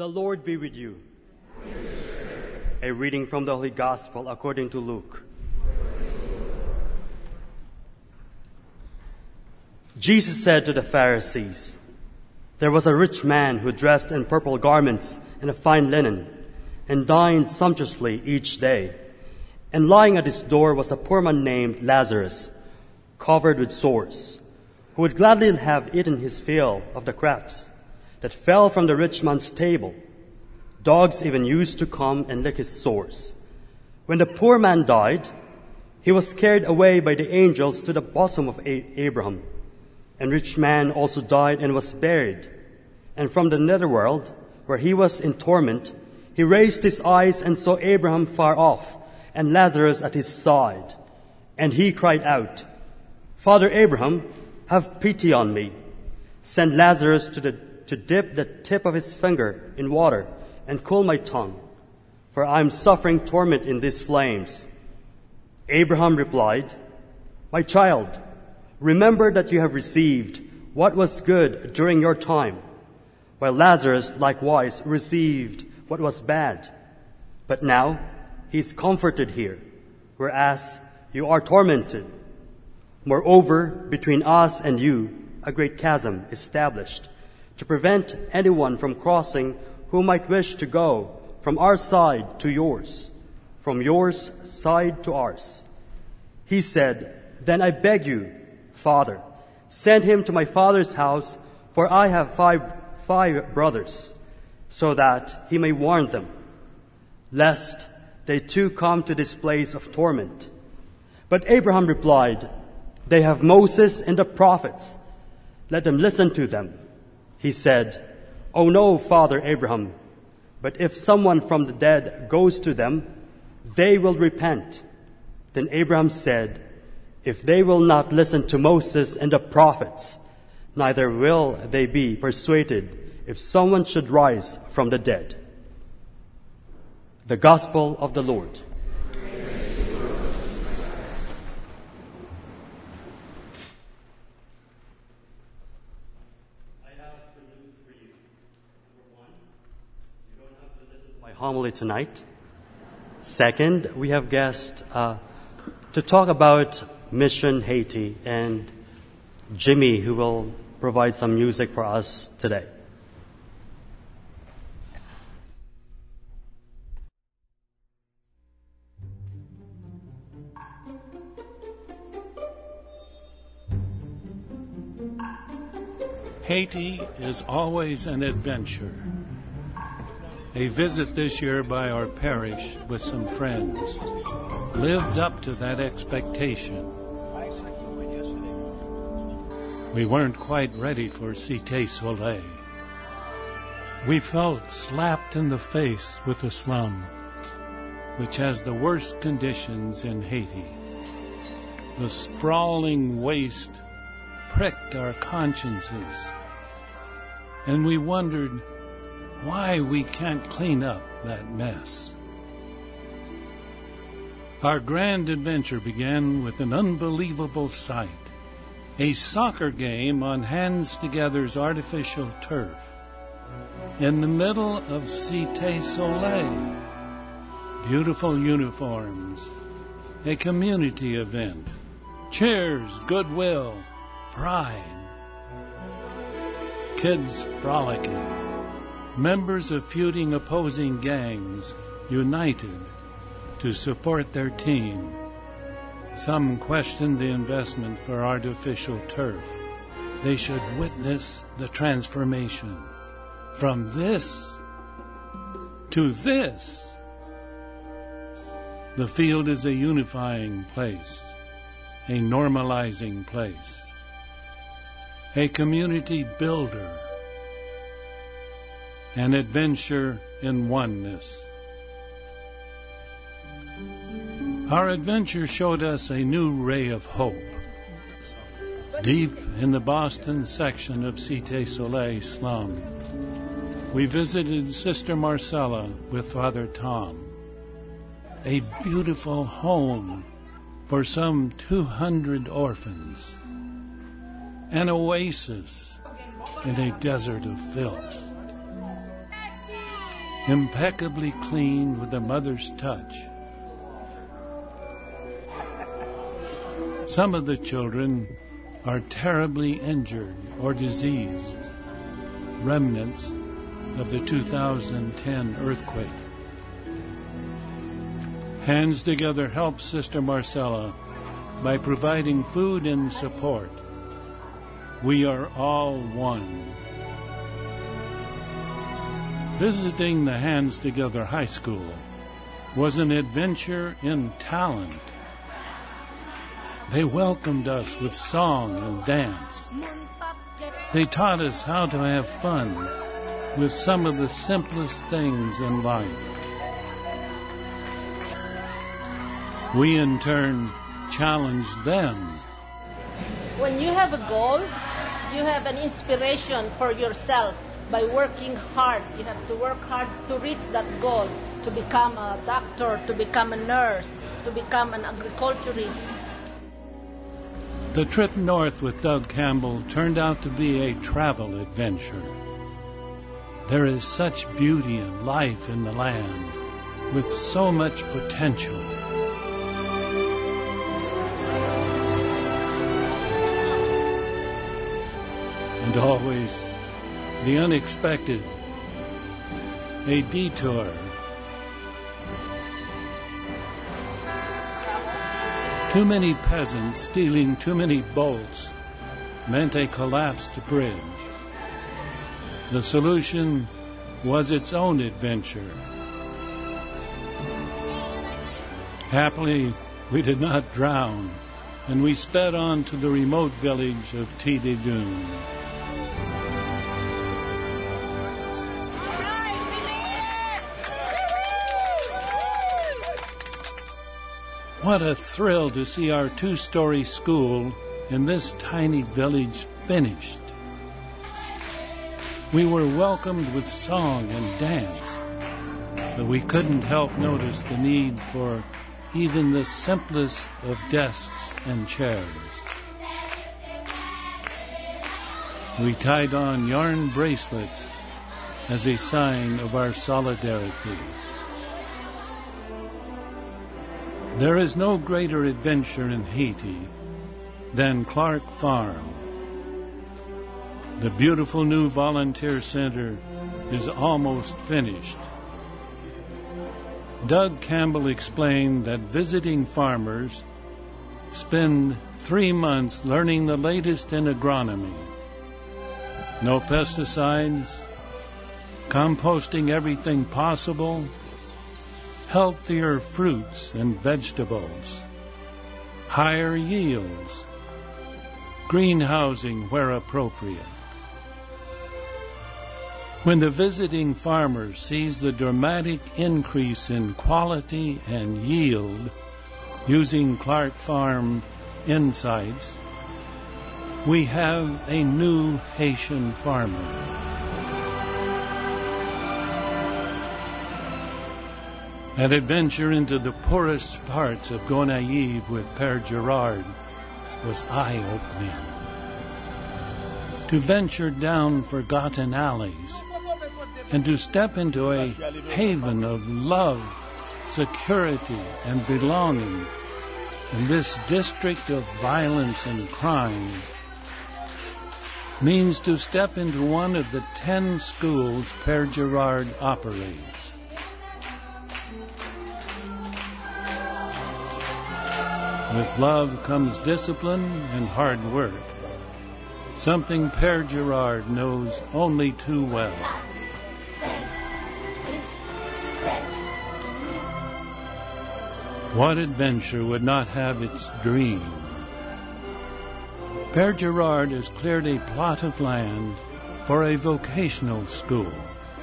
The Lord be with you. A reading from the Holy Gospel according to Luke. Jesus said to the Pharisees, "There was a rich man who dressed in purple garments and a fine linen, and dined sumptuously each day. And lying at his door was a poor man named Lazarus, covered with sores, who would gladly have eaten his fill of the crumbs that fell from the rich man's table. Dogs even used to come and lick his sores. When the poor man died, he was carried away by the angels to the bosom of Abraham. And rich man also died and was buried. And from the netherworld, where he was in torment, he raised his eyes and saw Abraham far off, and Lazarus at his side. And he cried out, 'Father Abraham, have pity on me. Send Lazarus to dip the tip of his finger in water and cool my tongue, for I am suffering torment in these flames.' Abraham replied, 'My child, remember that you have received what was good during your time, while Lazarus likewise received what was bad. But now he is comforted here, whereas you are tormented. Moreover, between us and you a great chasm is established, to prevent anyone from crossing who might wish to go from our side to yours, from yours side to ours.' He said, 'Then I beg you, Father, send him to my father's house, for I have five brothers, so that he may warn them, lest they too come to this place of torment.' But Abraham replied, 'They have Moses and the prophets. Let them listen to them.' He said, 'Oh no, Father Abraham, but if someone from the dead goes to them, they will repent.' Then Abraham said, 'If they will not listen to Moses and the prophets, neither will they be persuaded if someone should rise from the dead.'" The Gospel of the Lord. Homily tonight. Second, we have guests to talk about Mission Haiti, and Jimmy, who will provide some music for us today. Haiti is always an adventure. A visit this year by our parish with some friends lived up to that expectation. We weren't quite ready for Cité Soleil. We felt slapped in the face with the slum, which has the worst conditions in Haiti. The sprawling waste pricked our consciences, and we wondered why we can't clean up that mess. Our grand adventure began with an unbelievable sight: a soccer game on Hands Together's artificial turf in the middle of Cité Soleil. Beautiful uniforms, a community event, cheers, goodwill, pride, kids frolicking, members of feuding opposing gangs united to support their team. Some questioned the investment for artificial turf. They should witness the transformation from this to this. The field is a unifying place, a normalizing place, a community builder, an adventure in oneness. Our adventure showed us a new ray of hope. Deep in the Boston section of Cité Soleil slum, we visited Sister Marcella with Father Tom. A beautiful home for some 200 orphans. An oasis in a desert of filth. impeccably clean with a mother's touch. Some of the children are terribly injured or diseased, remnants of the 2010 earthquake. Hands Together helps Sister Marcella by providing food and support. We are all one. Visiting the Hands Together High School was an adventure in talent. They welcomed us with song and dance. They taught us how to have fun with some of the simplest things in life. We, in turn, challenged them. When you have a goal, you have an inspiration for yourself. By working hard, you have to work hard to reach that goal, to become a doctor, to become a nurse, to become an agriculturist. The trip north with Doug Campbell turned out to be a travel adventure. There is such beauty and life in the land, with so much potential. And always the unexpected, a detour. Too many peasants stealing too many bolts meant a collapsed bridge. The solution was its own adventure. Happily, we did not drown, and we sped on to the remote village of Tididun. What a thrill to see our two-story school in this tiny village finished. We were welcomed with song and dance, but we couldn't help notice the need for even the simplest of desks and chairs. We tied on yarn bracelets as a sign of our solidarity. There is no greater adventure in Haiti than Clark Farm. The beautiful new volunteer center is almost finished. Doug Campbell explained that visiting farmers spend 3 months learning the latest in agronomy. No pesticides, composting everything possible, healthier fruits and vegetables, higher yields, greenhousing where appropriate. When the visiting farmer sees the dramatic increase in quality and yield using Clark Farm insights, we have a new Haitian farmer. An adventure into the poorest parts of Gonaïves with Père Girard was eye-opening. To venture down forgotten alleys and to step into a haven of love, security, and belonging in this district of violence and crime means to step into one of the 10 schools Père Girard operates. With love comes discipline and hard work, something Père Girard knows only too well. What adventure would not have its dream? Père Girard has cleared a plot of land for a vocational school.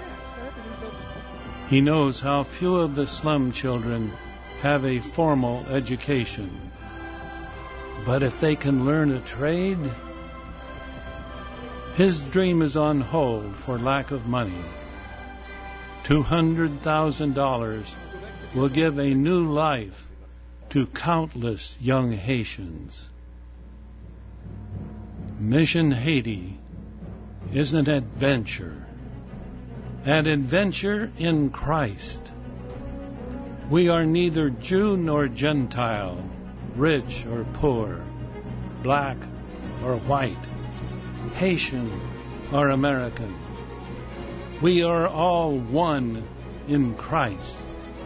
He knows how few of the slum children have a formal education. But if they can learn a trade, his dream is on hold for lack of money. $200,000 will give a new life to countless young Haitians. Mission Haiti is an adventure. an adventure in Christ. We are neither Jew nor Gentile, rich or poor, black or white, Haitian or American. We are all one in Christ.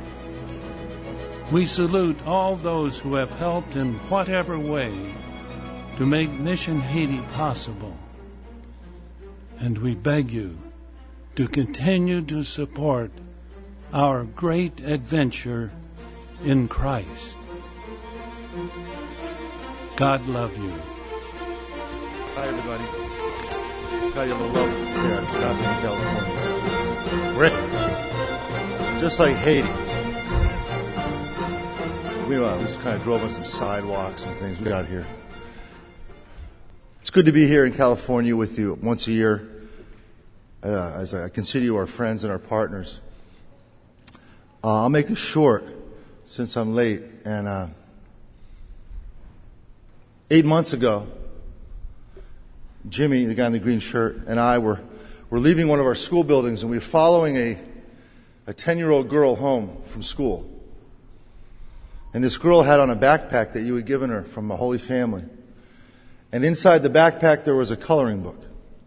We salute all those who have helped in whatever way to make Mission Haiti possible. And we beg you to continue to support our great adventure in Christ. God love you. Hi, everybody. Got you a little love. Yeah, got me in California. Great. Just like Haiti. We just kind of drove on some sidewalks and things we got here. It's good to be here in California with you once a year. As I consider you our friends and our partners. I'll make this short since I'm late. And 8 months ago, Jimmy, the guy in the green shirt, and I were leaving one of our school buildings, and we were following a 10-year-old girl home from school. And this girl had on a backpack that you had given her from a Holy Family. And inside the backpack there was a coloring book.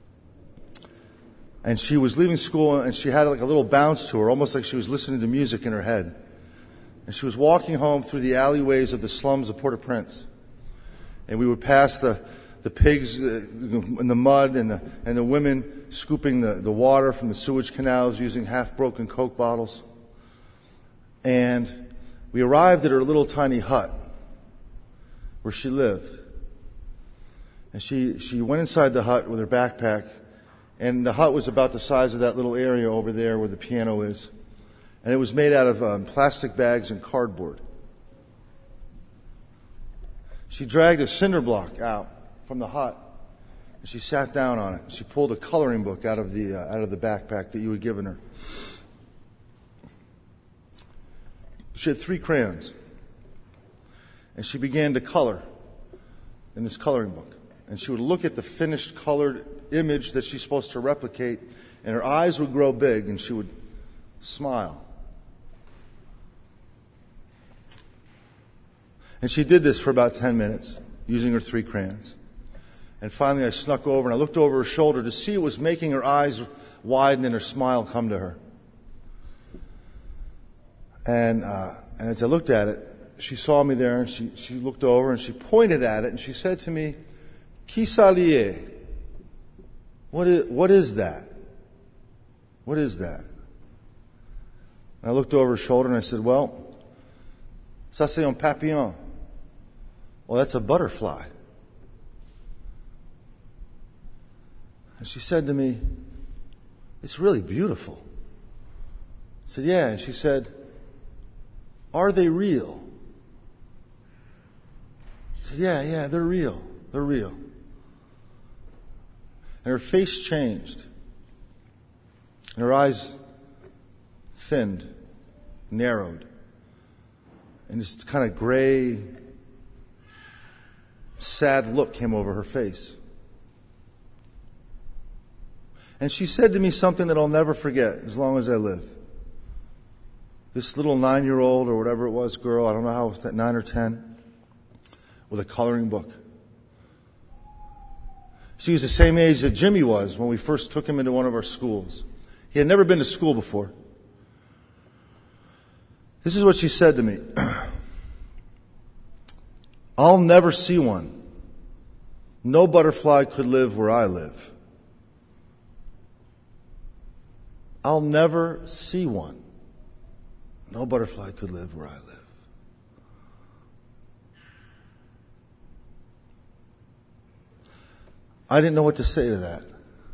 And she was leaving school, and she had like a little bounce to her, almost like she was listening to music in her head. And she was walking home through the alleyways of the slums of Port-au-Prince. And we would pass the pigs in the mud and the women scooping the water from the sewage canals using half-broken Coke bottles. And we arrived at her little tiny hut where she lived. And she went inside the hut with her backpack. And the hut was about the size of that little area over there where the piano is. And it was made out of plastic bags and cardboard. She dragged a cinder block out from the hut, and she sat down on it. She pulled a coloring book out of the backpack that you had given her. She had 3 crayons, and she began to color in this coloring book. And she would look at the finished colored image that she's supposed to replicate, and her eyes would grow big, and she would smile. And she did this for about 10 minutes, using her 3 crayons. And finally I snuck over, and I looked over her shoulder to see what was making her eyes widen and her smile come to her. And as I looked at it, she saw me there, and she looked over, and she pointed at it, and she said to me, "Qui s'allie?" What is that? What is that? And I looked over her shoulder and I said, "Well, ça c'est un papillon." Well, that's a butterfly. And she said to me, "It's really beautiful." I said, "Yeah." And she said, "Are they real?" I said, Yeah, they're real. They're real. And her face changed. And her eyes thinned, narrowed. And this kind of gray, sad look came over her face. And she said to me something that I'll never forget as long as I live. This little 9-year-old or whatever it was girl, I don't know how, was that 9 or 10, with a coloring book. She was the same age that Jimmy was when we first took him into one of our schools. He had never been to school before. This is what she said to me. "I'll never see one. No butterfly could live where I live. I'll never see one. No butterfly could live where I live." I didn't know what to say to that.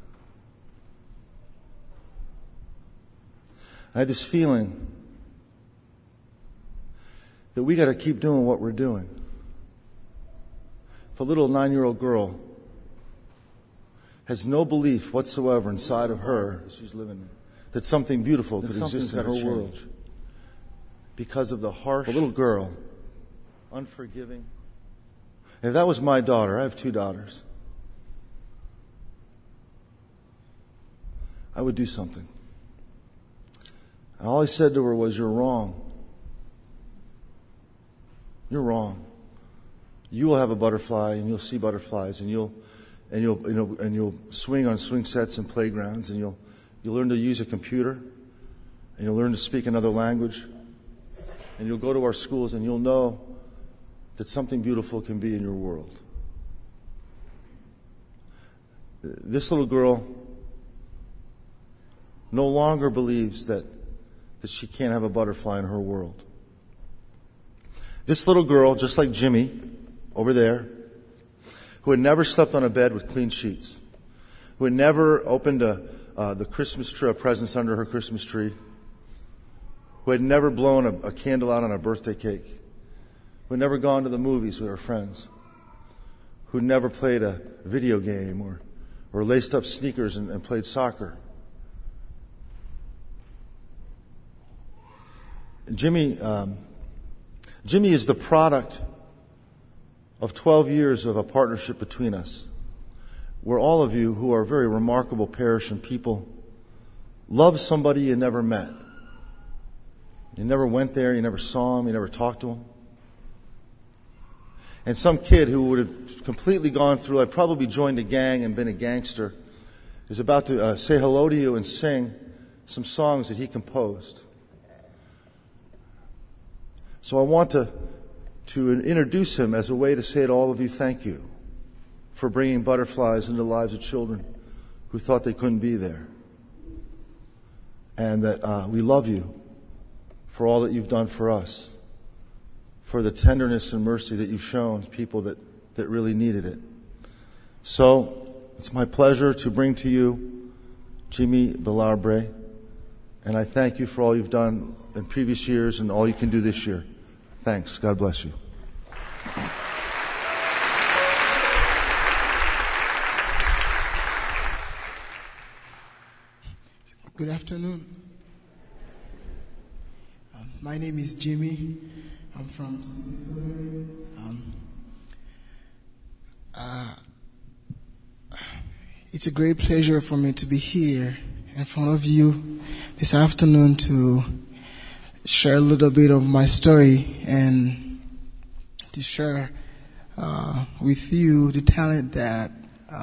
I had this feeling that we got to keep doing what we're doing. If a little 9-year-old girl has no belief whatsoever inside of her she's living that something beautiful could exist in her world because of the harsh little girl, unforgiving. If that was my daughter, I have 2 daughters, I would do something. And all I said to her was, "You're wrong. You're wrong. You will have a butterfly, and you'll see butterflies, and you'll swing on swing sets and playgrounds, and you'll learn to use a computer, and you'll learn to speak another language, and you'll go to our schools, and you'll know that something beautiful can be in your world." This little girl no longer believes that she can't have a butterfly in her world. This little girl, just like Jimmy over there, who had never slept on a bed with clean sheets, who had never opened the Christmas tree, presents under her Christmas tree, who had never blown a candle out on a birthday cake, who had never gone to the movies with her friends, who had never played a video game or laced up sneakers and played soccer. Jimmy is the product of 12 years of a partnership between us, where all of you, who are very remarkable parish and people, love somebody you never met. You never went there, you never saw him, you never talked to him. And some kid who would have completely gone through, I'd probably joined a gang and been a gangster, is about to say hello to you and sing some songs that he composed. So I want to introduce him as a way to say to all of you, thank you for bringing butterflies into the lives of children who thought they couldn't be there. And that we love you for all that you've done for us, for the tenderness and mercy that you've shown people that really needed it. So it's my pleasure to bring to you Jimmy Belarbre, and I thank you for all you've done in previous years and all you can do this year. Thanks. God bless you. Good afternoon. My name is Jimmy. I'm from it's a great pleasure for me to be here in front of you this afternoon to share a little bit of my story and to share with you the talent that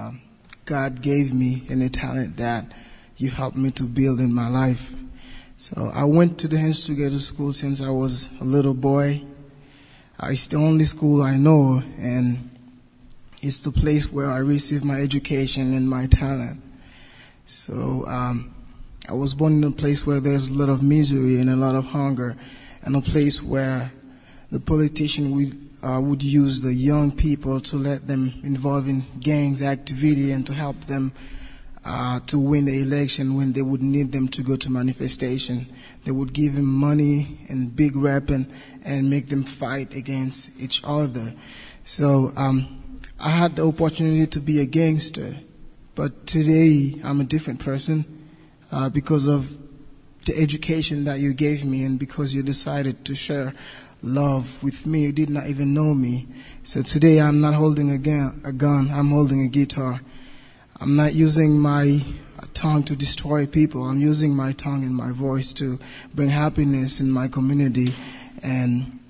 God gave me and the talent that you helped me to build in my life. So I went to the Hands Together School since I was a little boy. It's the only school I know, and it's the place where I received my education and my talent. So I was born in a place where there's a lot of misery and a lot of hunger, and a place where the politician would use the young people to let them involve in gangs activity and to help them to win the election when they would need them to go to manifestation. They would give them money and big weapon and make them fight against each other. So I had the opportunity to be a gangster, but today I'm a different person because of the education that you gave me and because you decided to share love with me. You did not even know me. So today I'm not holding a gun, I'm holding a guitar. I'm not using my tongue to destroy people. I'm using my tongue and my voice to bring happiness in my community and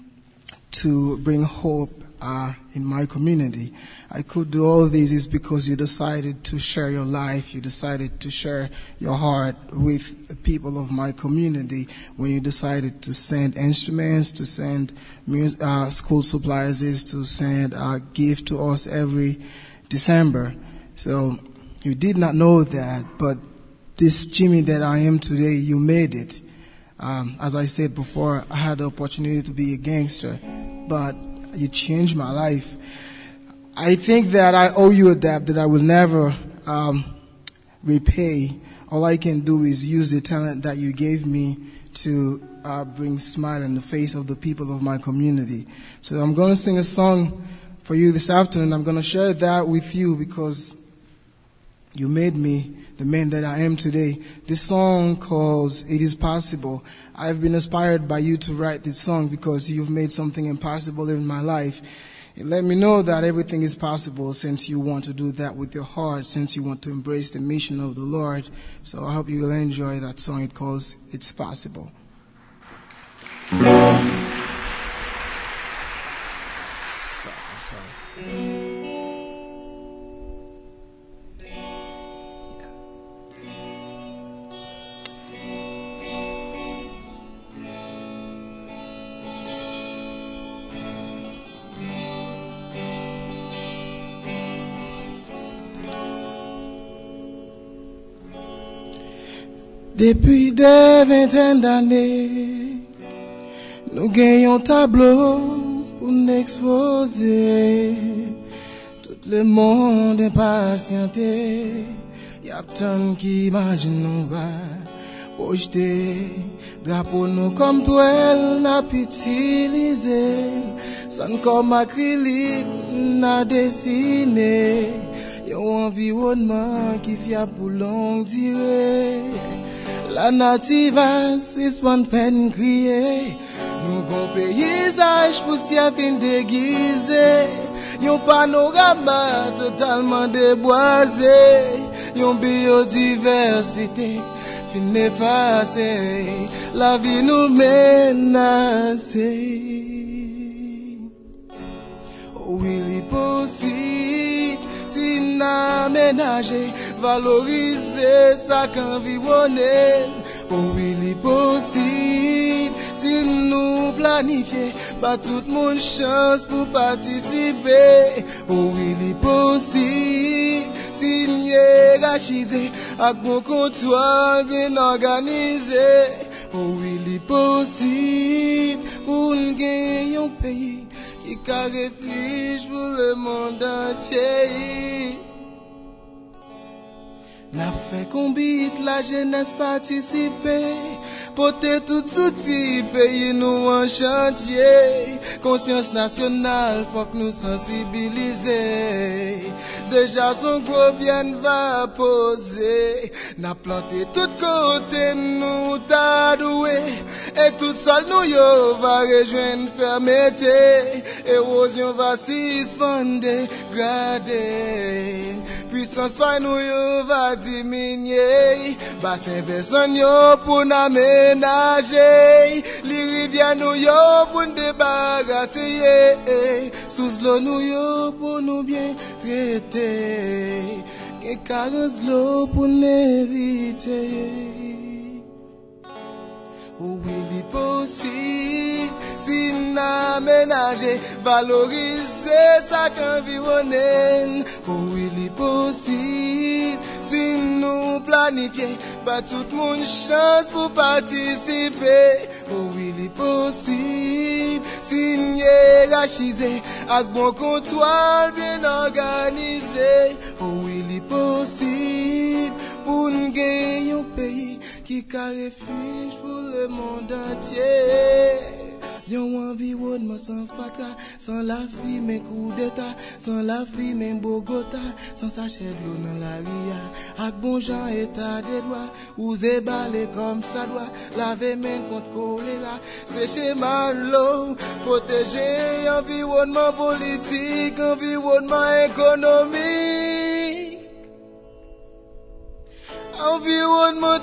to bring hope in my community. I could do all this is because you decided to share your life. You decided to share your heart with the people of my community when you decided to send instruments, to send school supplies, to send gift to us every December. So you did not know that, but this Jimmy that I am today, you made it. As I said before, I had the opportunity to be a gangster, but you changed my life. I think that I owe you a debt that I will never repay. All I can do is use the talent that you gave me to bring smile on the face of the people of my community. So I'm going to sing a song for you this afternoon. I'm going to share that with you because you made me the man that I am today. This song calls It Is Possible. I've been inspired by you to write this song because you've made something impossible in my life. He let me know that everything is possible since you want to do that with your heart, since you want to embrace the mission of the Lord. So I hope you will enjoy that song. It calls It's Possible. Sorry. Depuis des vingtaines d'années, nous gagnons tableau pour nous exposer. Tout le monde impatienté, y a tant qui imagine nous va projeter. Drapeau nous comme toile n'a pu utiliser, sans comme acrylique n'a dessiné. Y'a un environnement qui fiable pour longue durée. La native suspend peine crier. Nous bon paysage pour s'y fin déguisé. Yon panorama totalement déboisé. Yon biodiversité fin effacée. La vie nous menacée. Oh, il est possible si n'aménager, valoriser sa qu'environner. Oh, il est possible si nous planifier, pas tout le monde chance pour participer. Oh, il est possible si nous hiérarchiser, avec bon contrôle bien organisé. Oh, il est possible pour nous gagner un pays qui a refuge pour le monde entier. N'a fait combien la jeunesse participer, porter tout outil, pays nous en chantier. Conscience nationale, faut que nous sensibiliser. Déjà son gros bien va poser. N'a planté tout côté nous t'a doué. Et tout seul nous yo va rejoindre fermeté. Érosion va suspendre, grader. Puissance fa nous yo va diminuer. Bassin versant yo pour n'aménager. Les rivières nous yo pour nous débarrasser. Sous l'eau nous yo pour nous bien traiter. Et carence l'eau pour l'éviter. Oh, il est possible si n'aménager, valoriser sa qu'environner. Oh, il est possible si nous planifier, pas tout le monde chance pour participer. Oh, il est possible si nous hiérarchiser, avec bon contrôle bien organisé. Oh, il est possible pour nous gagner un pays qui a refuge pour le monde entier. Yon environnement sans fracas, sans la vie mais coup d'état, sans la vie mais Bogota, sans sachet de l'eau dans la ria, avec bon gens état des doigts, ou zébalé comme ça doit, laver main contre choléra, sécher mal l'eau, protéger environnement politique, environnement économique. Environnement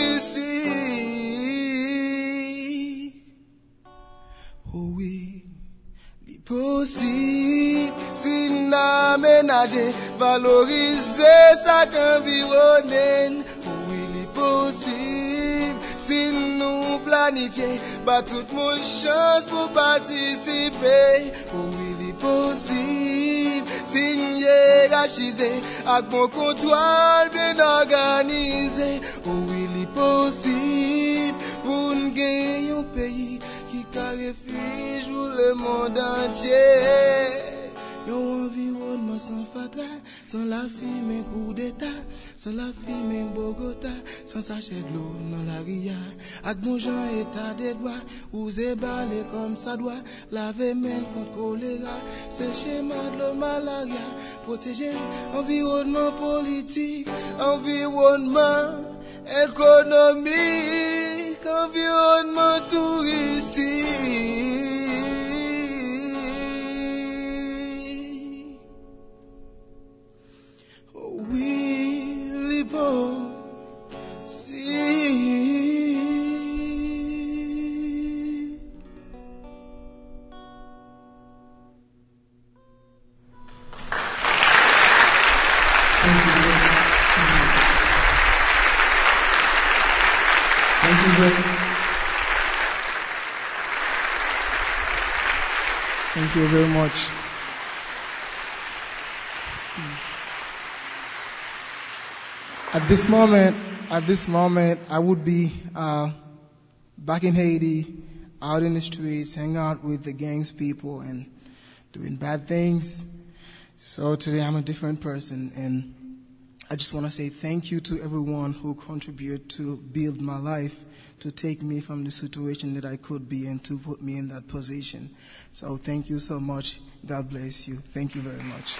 touristique. Oh oui, il possible si n'aménager, valoriser sa qu'environner. Oh oui, il possible si nous planifier, pas tout le monde chance pour participer. Oh oui, il possible si nous hiérarchiser, avec bon contrôle bien organisé. Oh oui, il possible pour nous gagner un pays qui a refuge pour le monde entier. Yon environnement sans fatra, sans la fumée coup d'état, sans la fumée Bogota, sans sachet de l'eau dans la ria, avec bon gens état des doigts, ou zébalé comme ça doit, laver main contre choléra, sécher mal de malaria, protéger environnement politique, environnement économique, environnement touristique. Thank you very much. At this moment, I would be back in Haiti, out in the streets, hanging out with the gangs people and doing bad things. So today I'm a different person, and I just want to say thank you to everyone who contributed to build my life, to take me from the situation that I could be and to put me in that position. So thank you so much. God bless you. Thank you very much.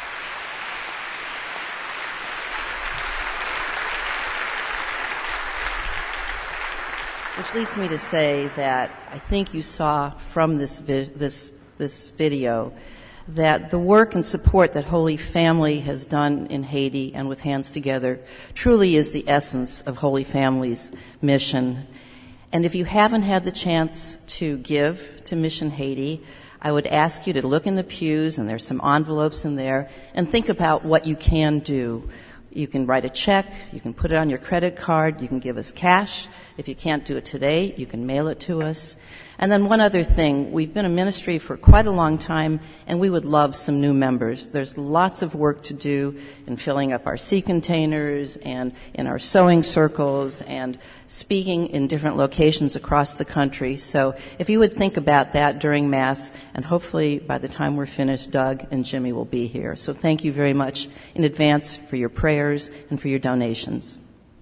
Which leads me to say that I think you saw from this video that the work and support that Holy Family has done in Haiti and with Hands Together truly is the essence of Holy Family's mission. And if you haven't had the chance to give to Mission Haiti, I would ask you to look in the pews, and there's some envelopes in there, and think about what you can do. You can write a check, you can put it on your credit card, you can give us cash. If you can't do it today, you can mail it to us. And then one other thing, we've been a ministry for quite a long time, and we would love some new members. There's lots of work to do in filling up our sea containers and in our sewing circles and speaking in different locations across the country. So if you would think about that during Mass, and hopefully by the time we're finished, Doug and Jimmy will be here. So thank you very much in advance for your prayers and for your donations.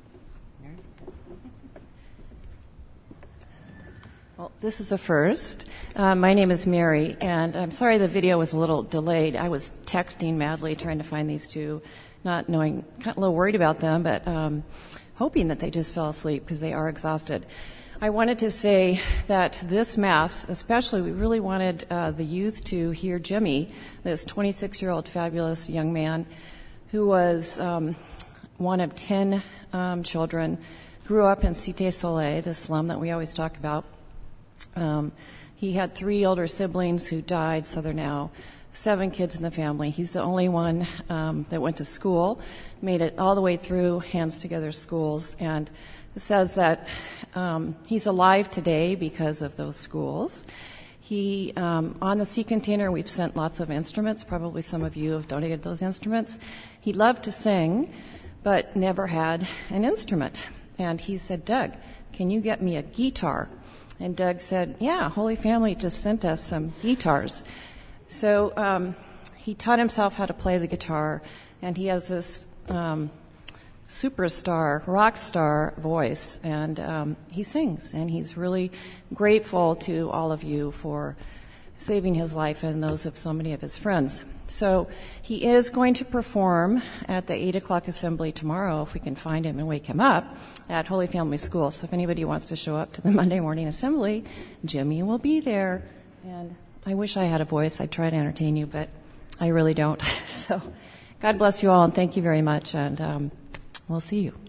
Well, this is a first. My name is Mary, and I'm sorry the video was a little delayed. I was texting madly trying to find these two, not knowing, kind of a little worried about them, but hoping that they just fell asleep because they are exhausted. I wanted to say that this Mass, especially, we really wanted the youth to hear Jimmy, this 26-year-old fabulous young man who was one of 10 children, grew up in Cité Soleil, the slum that we always talk about. He had 3 older siblings who died, so there are now 7 kids in the family. He's the only one that went to school, made it all the way through Hands Together schools, and it says that he's alive today because of those schools. He, on the sea container, we've sent lots of instruments. Probably some of you have donated those instruments. He loved to sing, but never had an instrument. And he said, Doug, can you get me a guitar? And Doug said, yeah, Holy Family just sent us some guitars. So he taught himself how to play the guitar, and he has this superstar, rock star voice, and he sings, and he's really grateful to all of you for saving his life and those of so many of his friends. So he is going to perform at the 8 o'clock assembly tomorrow, if we can find him and wake him up, at Holy Family School. So if anybody wants to show up to the Monday morning assembly, Jimmy will be there. And I wish I had a voice. I'd try to entertain you, but I really don't. So God bless you all, and thank you very much, and we'll see you.